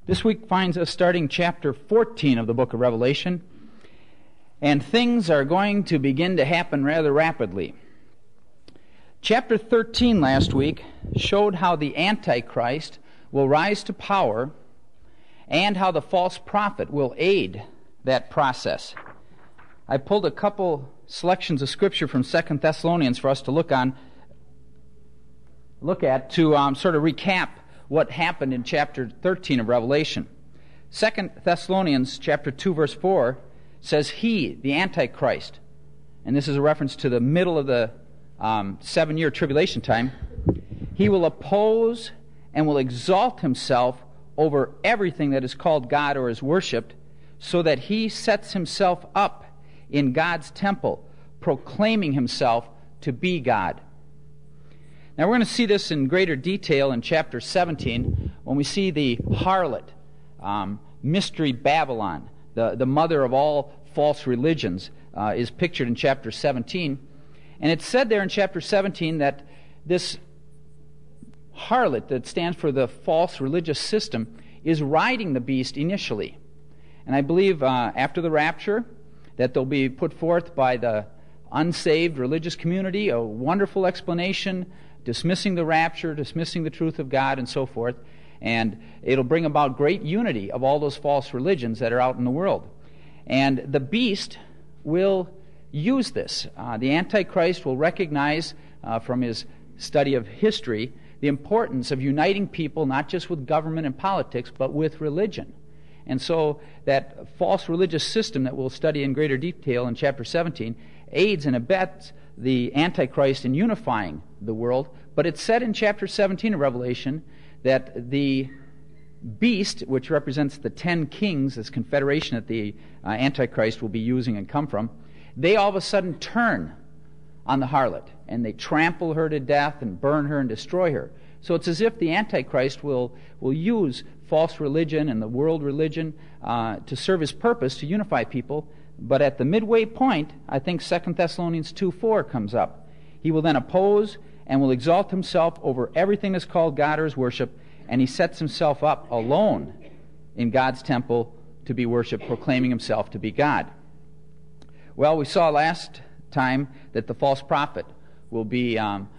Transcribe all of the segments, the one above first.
This week finds us starting chapter 14 of the book of Revelation, and things are going to begin to happen rather rapidly. Chapter 13 last week showed how the Antichrist will rise to power and how the false prophet will aid that process. I pulled a couple selections of Scripture from 2 Thessalonians for us to look at to sort of recap what happened in chapter 13 of Revelation. 2 Thessalonians chapter 2 verse 4 says, "He, the Antichrist," and this is a reference to the middle of the 7-year tribulation time, "he will oppose and will exalt himself over everything that is called God or is worshipped, so that he sets himself up in God's temple, proclaiming himself to be God." Now we're going to see this in greater detail in chapter 17 when we see the harlot, Mystery Babylon, the mother of all false religions, is pictured in chapter 17. And it's said there in chapter 17 that this harlot, that stands for the false religious system, is riding the beast initially. And I believe after the rapture that they'll be put forth by the unsaved religious community a wonderful explanation dismissing the rapture, dismissing the truth of God, and so forth. And it'll bring about great unity of all those false religions that are out in the world. And the beast will use this. The Antichrist will recognize from his study of history the importance of uniting people not just with government and politics, but with religion. And so that false religious system that we'll study in greater detail in chapter 17 aids and abets the Antichrist in unifying the world. But it's said in chapter 17 of Revelation that the beast, which represents the 10 kings, this confederation that the Antichrist will be using and come from, they all of a sudden turn on the harlot, and they trample her to death and burn her and destroy her. So it's as if the Antichrist will use false religion and the world religion to serve his purpose, to unify people. But at the midway point, I think 2 Thessalonians 2:4 comes up. He will then oppose and will exalt himself over everything that's called God or is worship, and he sets himself up alone in God's temple to be worshipped, proclaiming himself to be God. Well, we saw last time that the false prophet will be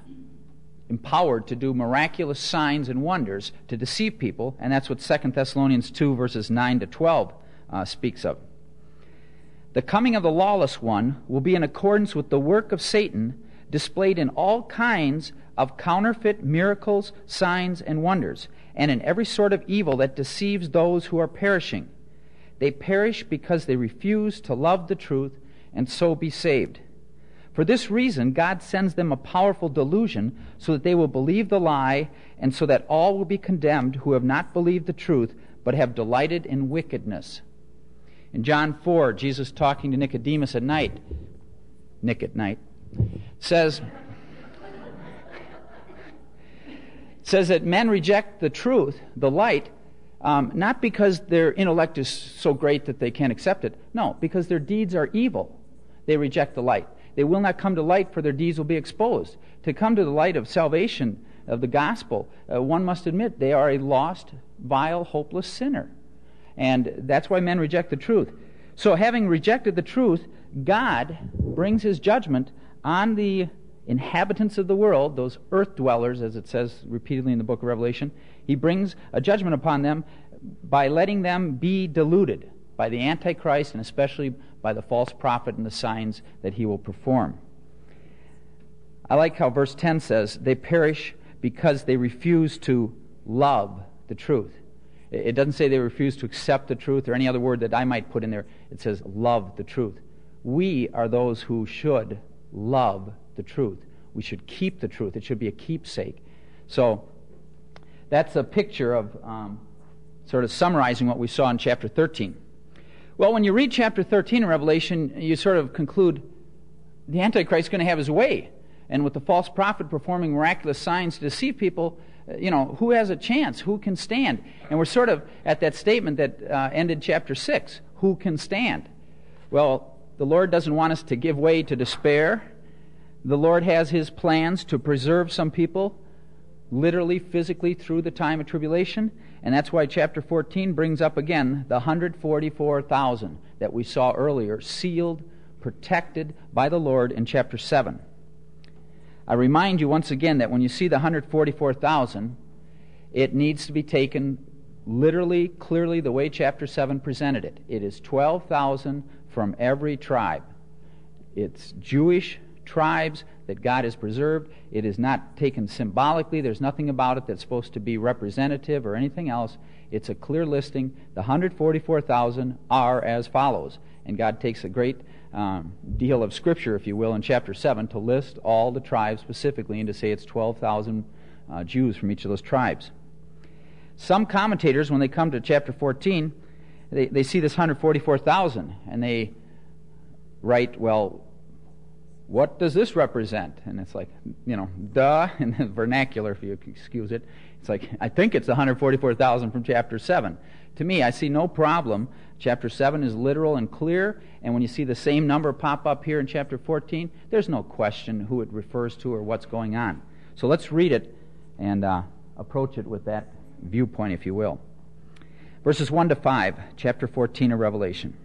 empowered to do miraculous signs and wonders to deceive people, and that's what 2 Thessalonians 2 verses 9 to 12 speaks of. The coming of the lawless one will be in accordance with the work of Satan, displayed in all kinds of counterfeit miracles, signs, and wonders, and in every sort of evil that deceives those who are perishing. They perish because they refuse to love the truth and so be saved. For this reason, God sends them a powerful delusion so that they will believe the lie, and so that all will be condemned who have not believed the truth but have delighted in wickedness. In John 4, Jesus talking to Nicodemus at night, says that men reject the truth, the light, not because their intellect is so great that they can't accept it. No, because their deeds are evil. They reject the light. They will not come to light, for their deeds will be exposed. To come to the light of salvation, of the gospel, one must admit they are a lost, vile, hopeless sinner. And that's why men reject the truth. So having rejected the truth, God brings his judgment on the inhabitants of the world, those earth dwellers, as it says repeatedly in the book of Revelation. He brings a judgment upon them by letting them be deluded by the Antichrist, and especially by the false prophet and the signs that he will perform. I like how verse 10 says, they perish because they refuse to love the truth. It doesn't say they refuse to accept the truth or any other word that I might put in there. It says love the truth. We are those who should love the truth. We should keep the truth. It should be a keepsake. So that's a picture of sort of summarizing what we saw in chapter 13. Well, when you read chapter 13 in Revelation, you sort of conclude the Antichrist is going to have his way. And with the false prophet performing miraculous signs to deceive people, who has a chance? Who can stand? And we're sort of at that statement that ended chapter 6. Who can stand? Well, the Lord doesn't want us to give way to despair. The Lord has his plans to preserve some people. literally, physically through the time of tribulation. And that's why chapter 14 brings up again the 144,000 that we saw earlier, sealed, protected by the Lord in chapter 7. I remind you once again that when you see the 144,000, it needs to be taken literally, clearly, the way chapter 7 presented it. It is 12,000 from every tribe. It's Jewish tribes that God has preserved. It is not taken symbolically. There's nothing about it that's supposed to be representative or anything else. It's a clear listing. The 144,000 are as follows. And God takes a great deal of scripture, if you will, in chapter 7 to list all the tribes specifically and to say it's 12,000 Jews from each of those tribes. Some commentators, when they come to chapter 14, they see this 144,000 and they write, well, what does this represent? And it's like, duh, in the vernacular, if you excuse it. It's like, I think it's 144,000 from chapter 7. To me, I see no problem. Chapter 7 is literal and clear, and when you see the same number pop up here in chapter 14, there's no question who it refers to or what's going on. So let's read it and approach it with that viewpoint, if you will. Verses 1 to 5, chapter 14 of Revelation.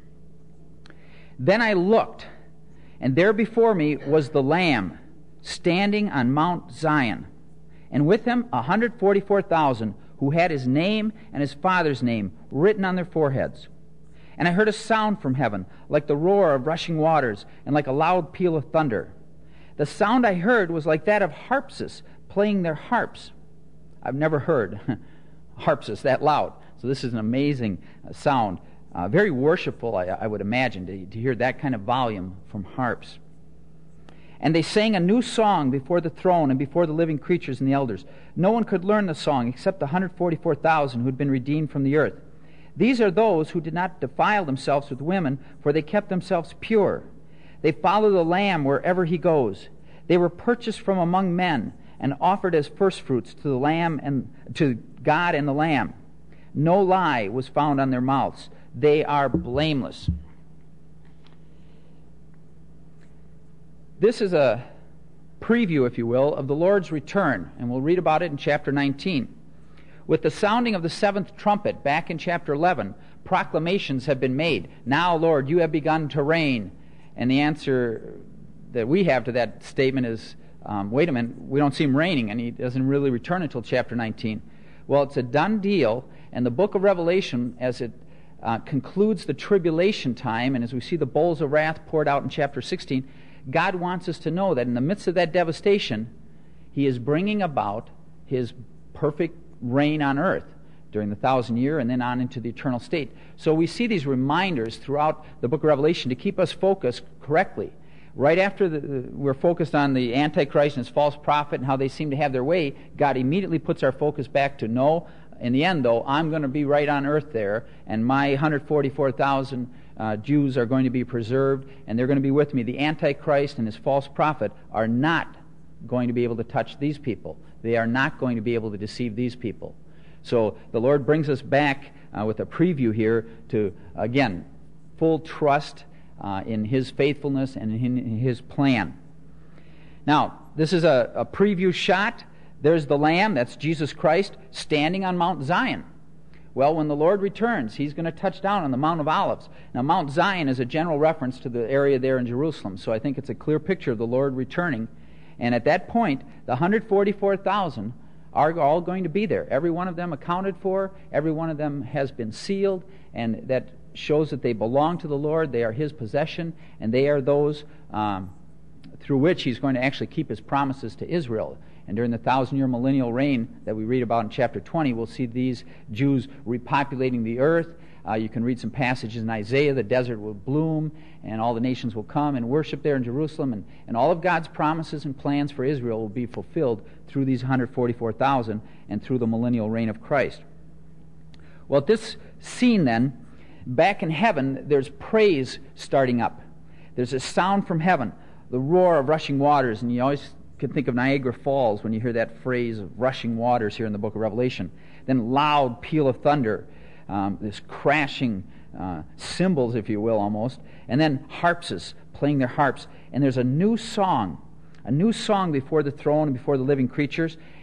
Then I looked, and there before me was the Lamb standing on Mount Zion, and with him 144,000 who had his name and his father's name written on their foreheads. And I heard a sound from heaven, like the roar of rushing waters, and like a loud peal of thunder. The sound I heard was like that of harpists playing their harps. I've never heard harpists that loud. So this is an amazing sound. Very worshipful, I would imagine, to hear that kind of volume from harps. And they sang a new song before the throne and before the living creatures and the elders. No one could learn the song except the 144,000 who had been redeemed from the earth. These are those who did not defile themselves with women, for they kept themselves pure. They follow the Lamb wherever he goes. They were purchased from among men and offered as firstfruits to the Lamb and to God and the Lamb. No lie was found on their mouths. They are blameless. This is a preview, if you will, of the Lord's return, and we'll read about it in chapter 19. With the sounding of the seventh trumpet, back in chapter 11, proclamations have been made. Now, Lord, you have begun to reign. And the answer that we have to that statement is, wait a minute, we don't see him reigning, and he doesn't really return until chapter 19. Well, it's a done deal, and the book of Revelation, as it concludes the tribulation time, and as we see the bowls of wrath poured out in chapter 16, God wants us to know that in the midst of that devastation, he is bringing about his perfect reign on earth during the 1,000-year and then on into the eternal state. So we see these reminders throughout the book of Revelation to keep us focused correctly. Right after we're focused on the Antichrist and his false prophet and how they seem to have their way, God immediately puts our focus back to, no, in the end, though, I'm going to be right on earth there, and my 144,000 Jews are going to be preserved, and they're going to be with me. The Antichrist and his false prophet are not going to be able to touch these people. They are not going to be able to deceive these people. So the Lord brings us back with a preview here to, again, full trust in his faithfulness and in his plan. Now, this is a preview shot. There's the Lamb, that's Jesus Christ, standing on Mount Zion. Well, when the Lord returns, he's going to touch down on the Mount of Olives. Now, Mount Zion is a general reference to the area there in Jerusalem, so I think it's a clear picture of the Lord returning. And at that point, the 144,000 are all going to be there. Every one of them accounted for, every one of them has been sealed, and that shows that they belong to the Lord, they are his possession, and they are those through which he's going to actually keep his promises to Israel. And during the 1,000-year millennial reign that we read about in chapter 20, we'll see these Jews repopulating the earth. You can read some passages in Isaiah. The desert will bloom, and all the nations will come and worship there in Jerusalem. And all of God's promises and plans for Israel will be fulfilled through these 144,000 and through the millennial reign of Christ. Well, at this scene then, back in heaven, there's praise starting up. There's a sound from heaven, the roar of rushing waters, and you always can think of Niagara Falls when you hear that phrase of rushing waters here in the book of Revelation. Then loud peal of thunder, this crashing cymbals, if you will, almost, and then harpists playing their harps. And there's a new song before the throne and before the living creatures,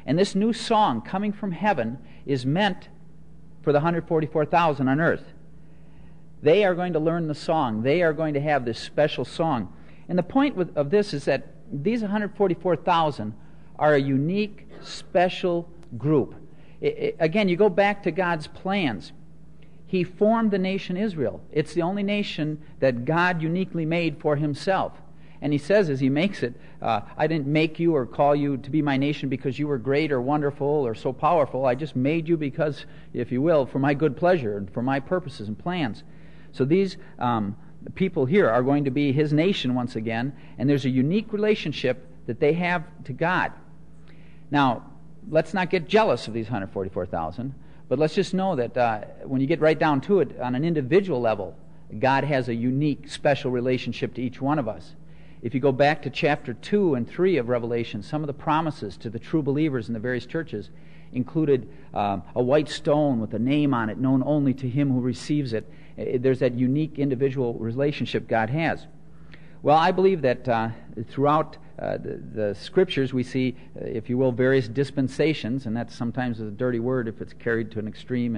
And this new song coming from heaven is meant for the 144,000 on earth. They are going to learn the song. They are going to have this special song. And the point of this is that these 144,000 are a unique, special group. Again, you go back to God's plans. He formed the nation Israel. It's the only nation that God uniquely made for himself. And he says as he makes it, I didn't make you or call you to be my nation because you were great or wonderful or so powerful. I just made you because, if you will, for my good pleasure and for my purposes and plans. So these people here are going to be his nation once again, and there's a unique relationship that they have to God. Now, let's not get jealous of these 144,000, but let's just know that when you get right down to it, on an individual level, God has a unique, special relationship to each one of us. If you go back to chapter 2 and 3 of Revelation, some of the promises to the true believers in the various churches included a white stone with a name on it known only to him who receives it. There's that unique individual relationship God has. Well, I believe that throughout the Scriptures we see, if you will, various dispensations, and that's sometimes a dirty word if it's carried to an extreme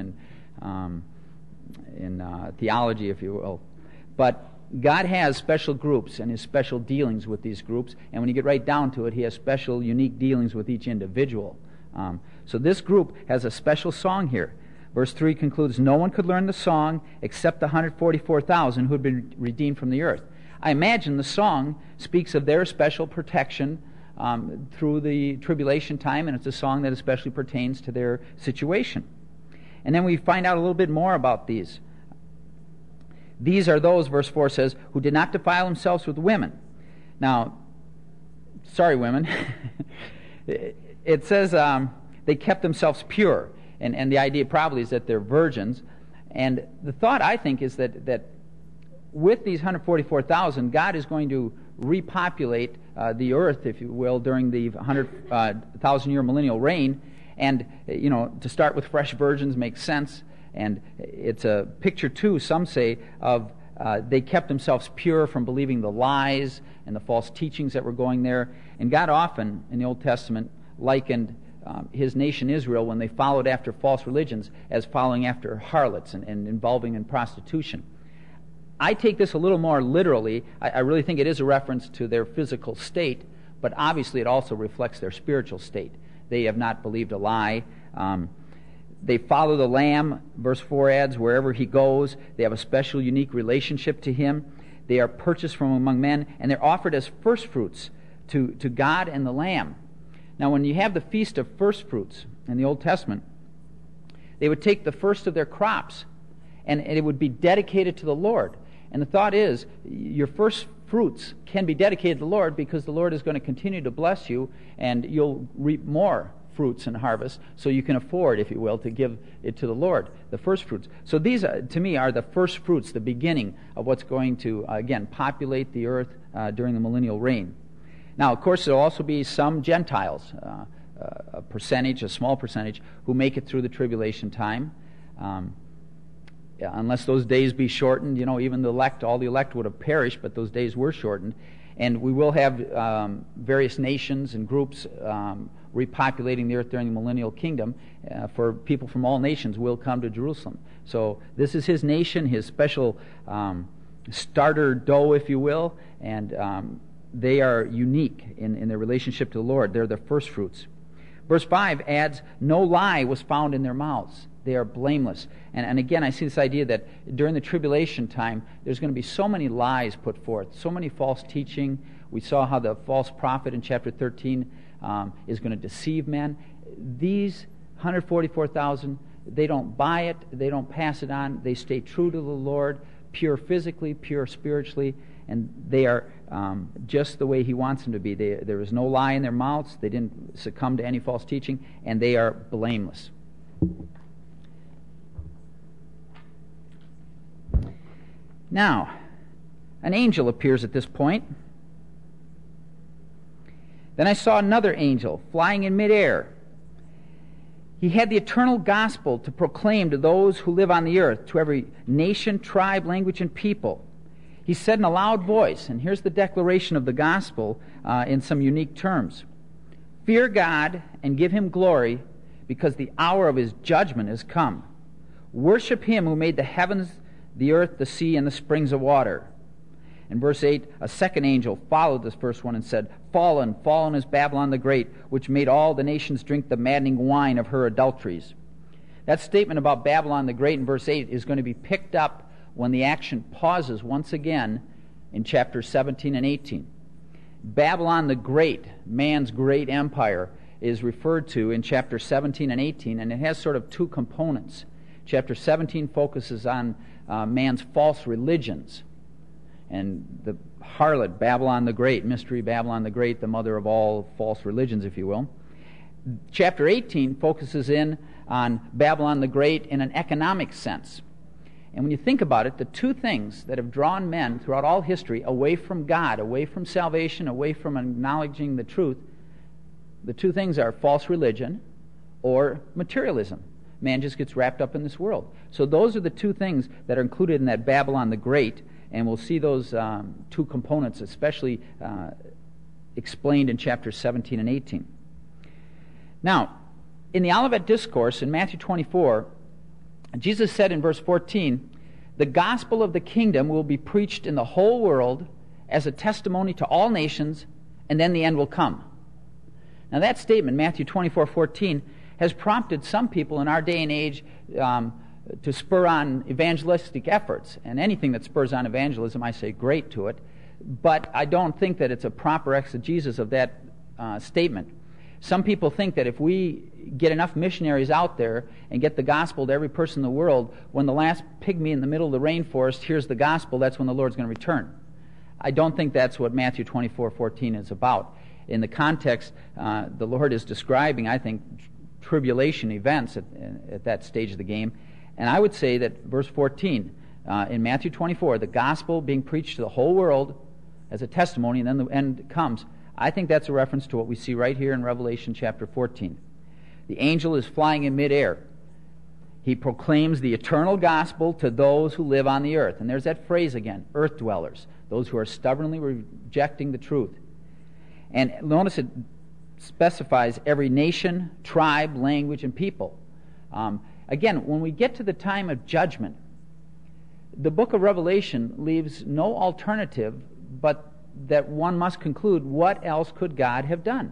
in theology, if you will. But God has special groups and his special dealings with these groups, and when you get right down to it, he has special, unique dealings with each individual. So this group has a special song here. Verse 3 concludes, no one could learn the song except the 144,000 who had been redeemed from the earth. I imagine the song speaks of their special protection through the tribulation time, and it's a song that especially pertains to their situation. And then we find out a little bit more about these. These are those, verse 4 says, who did not defile themselves with women. Now, sorry women, it says they kept themselves pure. And the idea probably is that they're virgins. And the thought, I think, is that with these 144,000, God is going to repopulate the earth, if you will, during the 100,000-year millennial reign. And, to start with fresh virgins makes sense. And it's a picture, too, some say, of they kept themselves pure from believing the lies and the false teachings that were going there. And God often, in the Old Testament, likened his nation Israel, when they followed after false religions, as following after harlots and involving in prostitution. I take this a little more literally. I really think it is a reference to their physical state, but obviously it also reflects their spiritual state. They have not believed a lie. They follow the Lamb, verse 4 adds, wherever he goes. They have a special, unique relationship to him. They are purchased from among men, and they're offered as first fruits to God and the Lamb. Now, when you have the Feast of First Fruits in the Old Testament, they would take the first of their crops, and it would be dedicated to the Lord. And the thought is, your first fruits can be dedicated to the Lord because the Lord is going to continue to bless you, and you'll reap more fruits and harvest, so you can afford, if you will, to give it to the Lord, the first fruits. So these, to me, are the first fruits, the beginning of what's going to, again, populate the earth during the millennial reign. Now, of course, there will also be some Gentiles, a small percentage, who make it through the tribulation time. Unless those days be shortened, even all the elect would have perished, but those days were shortened. And we will have various nations and groups repopulating the earth during the millennial kingdom, for people from all nations will come to Jerusalem. So this is his nation, his special starter dough, if you will, and they are unique in their relationship to the Lord. They're the first fruits. Verse 5 adds, no lie was found in their mouths. They are blameless. And again, I see this idea that during the tribulation time, there's going to be so many lies put forth, so many false teaching. We saw how the false prophet in chapter 13 is going to deceive men. These 144,000, they don't buy it, they don't pass it on, they stay true to the Lord, pure physically, pure spiritually, and they are just the way he wants them to be. There is no lie in their mouths, they didn't succumb to any false teaching, and they are blameless. Now, an angel appears at this point. Then I saw another angel flying in midair. He had the eternal gospel to proclaim to those who live on the earth, to every nation, tribe, language, and people. He said in a loud voice, and here's the declaration of the gospel in some unique terms, Fear God and give him glory, because the hour of his judgment is come. Worship him who made the heavens, the earth, the sea, and the springs of water. In verse 8, a second angel followed this first one and said, Fallen, fallen is Babylon the Great, which made all the nations drink the maddening wine of her adulteries. That statement about Babylon the Great in verse 8 is going to be picked up when the action pauses once again in chapters 17 and 18. Babylon the Great, man's great empire, is referred to in chapter 17 and 18, and it has sort of two components. Chapter 17 focuses on man's false religions, and the harlot, Babylon the Great, mystery Babylon the Great, the mother of all false religions, if you will. Chapter 18 focuses in on Babylon the Great in an economic sense. And when you think about it, the two things that have drawn men throughout all history away from God, away from salvation, away from acknowledging the truth, the two things are false religion or materialism. Man just gets wrapped up in this world. So those are the two things that are included in that Babylon the Great, and we'll see those two components especially explained in chapters 17 and 18. Now, in the Olivet Discourse in Matthew 24, Jesus said in verse 14, the gospel of the kingdom will be preached in the whole world as a testimony to all nations, and then the end will come. Now that statement, Matthew 24:14, has prompted some people in our day and age to spur on evangelistic efforts. And anything that spurs on evangelism, I say great to it. But I don't think that it's a proper exegesis of that statement. Some people think that if we get enough missionaries out there and get the gospel to every person in the world, when the last pygmy in the middle of the rainforest hears the gospel, that's when the Lord's going to return. I don't think that's what Matthew 24:14 is about. In the context, the Lord is describing, I think, tribulation events at that stage of the game. And I would say that verse 14 in Matthew 24, the gospel being preached to the whole world as a testimony, and then the end comes. I think that's a reference to what we see right here in Revelation chapter 14. The angel is flying in midair. He proclaims the eternal gospel to those who live on the earth. And there's that phrase again, earth dwellers, those who are stubbornly rejecting the truth. And notice it specifies every nation, tribe, language, and people. Again, when we get to the time of judgment, the book of Revelation leaves no alternative but that one must conclude, what else could God have done?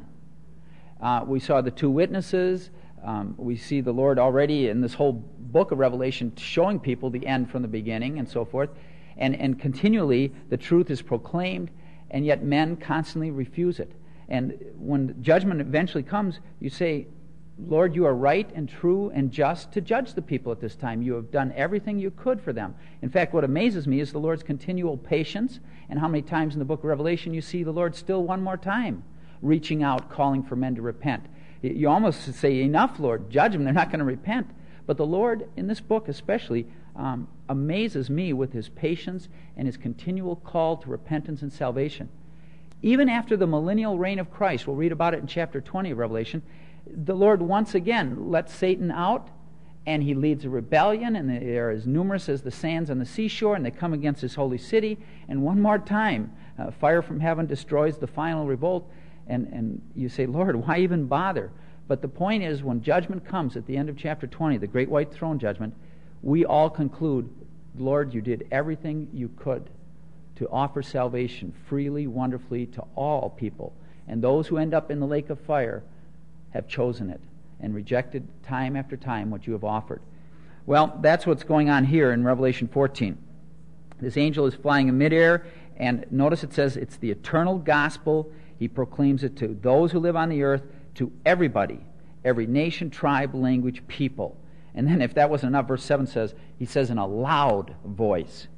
We saw the two witnesses. We see the Lord already in this whole book of Revelation showing people the end from the beginning and so forth. And continually the truth is proclaimed, and yet men constantly refuse it. And when judgment eventually comes, you say, Lord, you are right and true and just to judge the people at this time. You have done everything you could for them. In fact, what amazes me is the Lord's continual patience, and how many times in the book of Revelation you see the Lord still one more time reaching out, calling for men to repent. You almost say, enough, Lord, judge them. They're not going to repent. But the Lord, in this book especially, amazes me with his patience and his continual call to repentance and salvation. Even after the millennial reign of Christ, we'll read about it in chapter 20 of Revelation, the Lord once again lets Satan out, and he leads a rebellion, and they are as numerous as the sands on the seashore, and they come against his holy city, and one more time, fire from heaven destroys the final revolt, and you say, Lord, why even bother? But the point is, when judgment comes at the end of chapter 20, the great white throne judgment, we all conclude, Lord, you did everything you could to offer salvation freely, wonderfully to all people. And those who end up in the lake of fire have chosen it and rejected time after time what you have offered. Well, that's what's going on here in Revelation 14. This angel is flying in midair, and notice it says it's the eternal gospel. He proclaims it to those who live on the earth, to everybody, every nation, tribe, language, people. And then if that wasn't enough, verse 7 says, he says in a loud voice,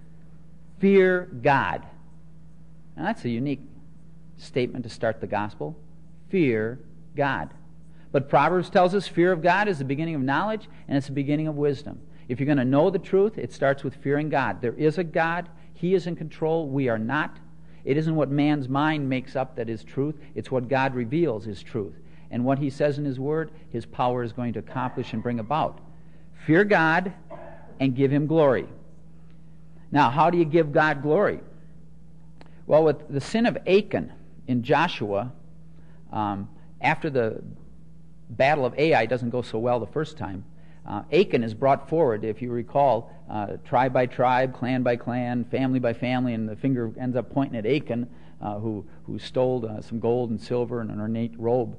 fear God. Now that's a unique statement to start the gospel. Fear God. But Proverbs tells us fear of God is the beginning of knowledge, and it's the beginning of wisdom. If you're going to know the truth, it starts with fearing God. There is a God. He is in control. We are not. It isn't what man's mind makes up that is truth. It's what God reveals is truth. And what he says in his word, his power is going to accomplish and bring about. Fear God and give him glory. Now, how do you give God glory? Well, with the sin of Achan in Joshua, after the battle of Ai doesn't go so well the first time, Achan is brought forward, if you recall, tribe by tribe, clan by clan, family by family, and the finger ends up pointing at Achan, who stole some gold and silver and an ornate robe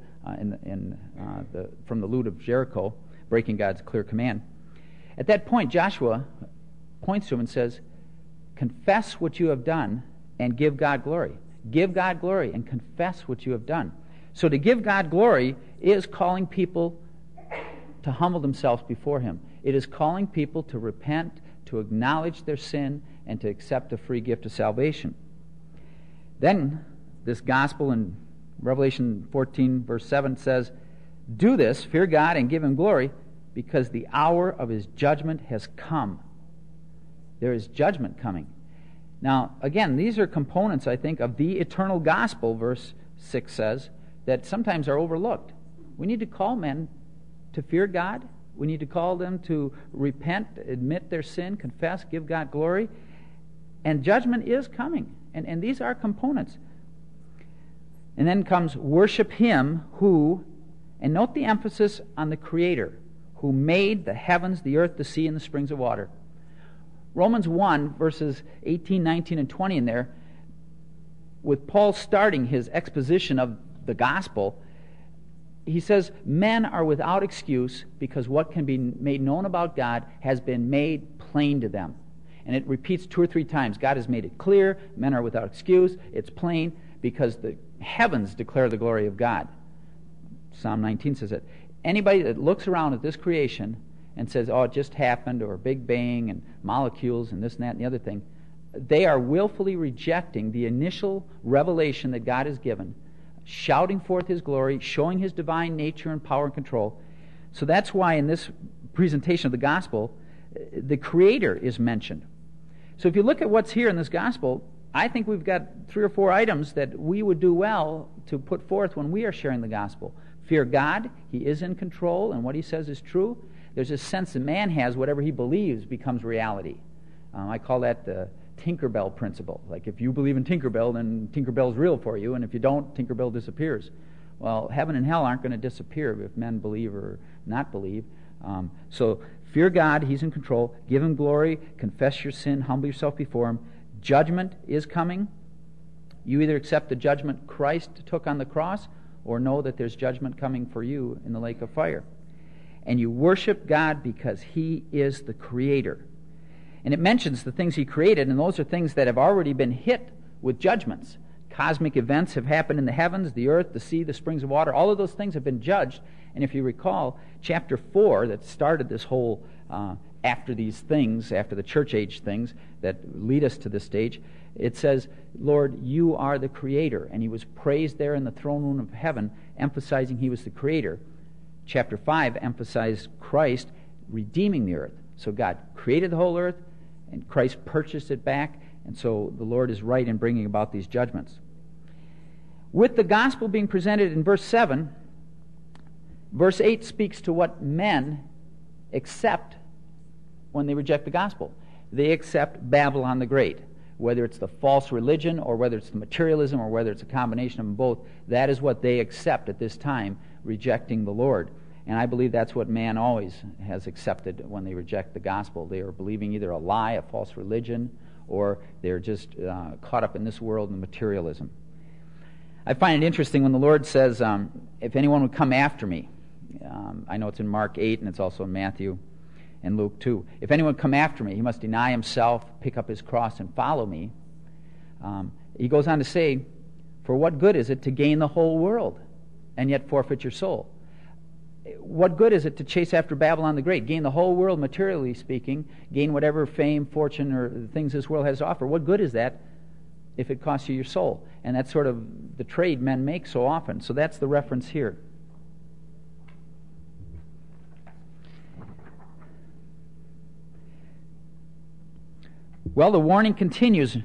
from the loot of Jericho, breaking God's clear command. At that point, Joshua points to him and says, confess what you have done and give God glory. Give God glory and confess what you have done. So to give God glory is calling people to humble themselves before Him. It is calling people to repent, to acknowledge their sin, and to accept the free gift of salvation. Then, this gospel in Revelation 14, verse 7 says, do this, fear God, and give Him glory, because the hour of His judgment has come. There is judgment coming. Now, again, these are components, I think, of the eternal gospel, verse 6 says, that sometimes are overlooked. We need to call men to fear God. We need to call them to repent, admit their sin, confess, give God glory. And judgment is coming. And these are components. And then comes worship Him who, and note the emphasis on the Creator, who made the heavens, the earth, the sea, and the springs of water. Romans 1, verses 18, 19, and 20 in there, with Paul starting his exposition of the gospel, he says, men are without excuse because what can be made known about God has been made plain to them. And it repeats 2 or 3 times. God has made it clear. Men are without excuse. It's plain because the heavens declare the glory of God. Psalm 19 says it. Anybody that looks around at this creation and says, oh, it just happened, or Big Bang and molecules and this and that and the other thing, they are willfully rejecting the initial revelation that God has given, shouting forth His glory, showing His divine nature and power and control. So that's why in this presentation of the gospel, the Creator is mentioned. So if you look at what's here in this gospel, I think we've got 3 or 4 items that we would do well to put forth when we are sharing the gospel. Fear God. He is in control, and what He says is true. There's a sense that man has whatever he believes becomes reality. I call that the Tinkerbell principle. Like if you believe in Tinkerbell, then Tinkerbell's real for you, and if you don't, Tinkerbell disappears. Well, heaven and hell aren't going to disappear if men believe or not believe. So fear God, He's in control. Give Him glory, confess your sin, humble yourself before Him. Judgment is coming. You either accept the judgment Christ took on the cross or know that there's judgment coming for you in the lake of fire. And you worship God because He is the Creator. And it mentions the things He created, and those are things that have already been hit with judgments. Cosmic events have happened in the heavens, the earth, the sea, the springs of water. All of those things have been judged. And if you recall, chapter 4 that started this whole after these things, after the church age things that lead us to this stage, it says, Lord, you are the Creator. And He was praised there in the throne room of heaven, emphasizing He was the Creator. Chapter 5 emphasized Christ redeeming the earth. So God created the whole earth, and Christ purchased it back, and so the Lord is right in bringing about these judgments. With the gospel being presented in verse 7, verse 8 speaks to what men accept when they reject the gospel. They accept Babylon the Great. Whether it's the false religion or whether it's the materialism or whether it's a combination of them both, that is what they accept at this time, rejecting the Lord. And I believe that's what man always has accepted when they reject the gospel. They are believing either a lie, a false religion, or they're just caught up in this world and materialism. I find it interesting when the Lord says, if anyone would come after me, I know it's in Mark 8 and it's also in Matthew and Luke 2. If anyone would come after me, he must deny himself, pick up his cross, and follow me. He goes on to say, for what good is it to gain the whole world and yet forfeit your soul? What good is it to chase after Babylon the Great, gain the whole world materially speaking, gain whatever fame, fortune, or things this world has to offer? What good is that if it costs you your soul? And that's sort of the trade men make so often. So that's the reference here. Well, the warning continues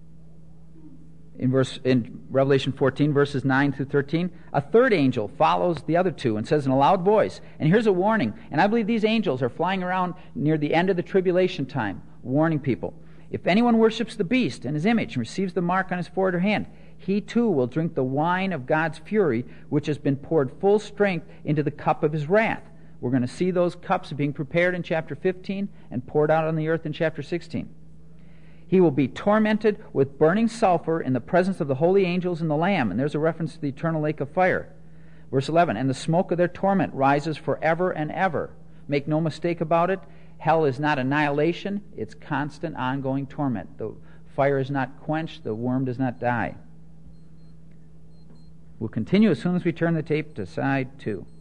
in Revelation 14, verses 9 through 13. A third angel follows the other two and says in a loud voice, and here's a warning, and I believe these angels are flying around near the end of the tribulation time, warning people. If anyone worships the beast and his image and receives the mark on his forehead or hand, he too will drink the wine of God's fury, which has been poured full strength into the cup of his wrath. We're going to see those cups being prepared in chapter 15 and poured out on the earth in chapter 16. He will be tormented with burning sulfur in the presence of the holy angels and the Lamb. And there's a reference to the eternal lake of fire. Verse 11, and the smoke of their torment rises forever and ever. Make no mistake about it, hell is not annihilation, it's constant ongoing torment. The fire is not quenched, the worm does not die. We'll continue as soon as we turn the tape to side 2.